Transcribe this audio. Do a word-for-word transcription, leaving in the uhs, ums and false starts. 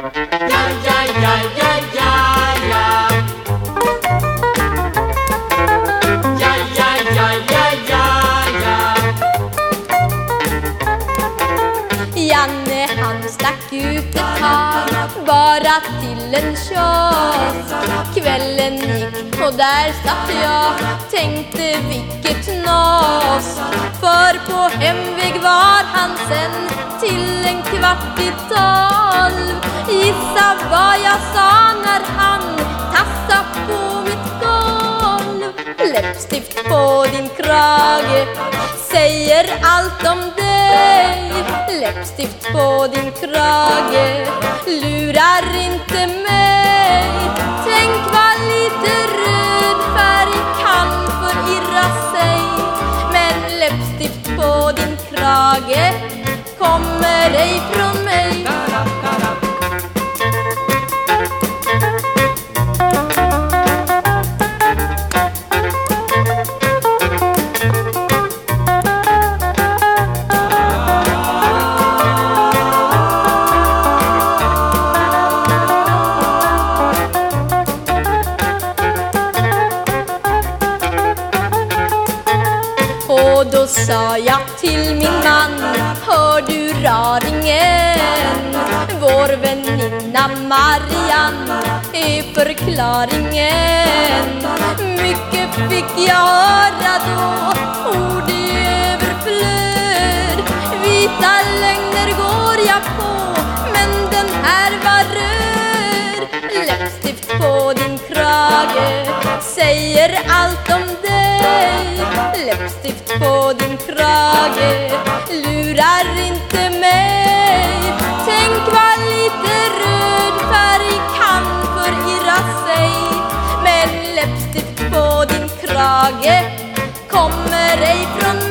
Ja, ja, ja, ja, ja, ja. Ja, ja, ja, ja, ja, ja. Janne han stack ut ett tag, bara till en kiosk. Kvällen gick och där satt jag, tänkte vilket nås. För på hemväg var han sen till en kvart i tolv. Gissa vad jag sa när han tassade på mitt golv. Läppstift på din krage säger allt om dig. Läppstift på din krage lurar inte mig. Tänk vad lite röd färg kan förirra sig. Men läppstift på din krage kommer ej från mig. Och då sa jag till min man, hör du raringen? Vår väninna Marianne är förklaringen. Mycket fick jag höra då, ord i överflöd. Vita lögner går jag på, men den här var röd. Läppstift på din krage säger allt om dig. Läppstift på din krage lurar inte mig. Tänk vad lite röd färg kan förirra sig. Men läppstift på din krage kommer ej från mig.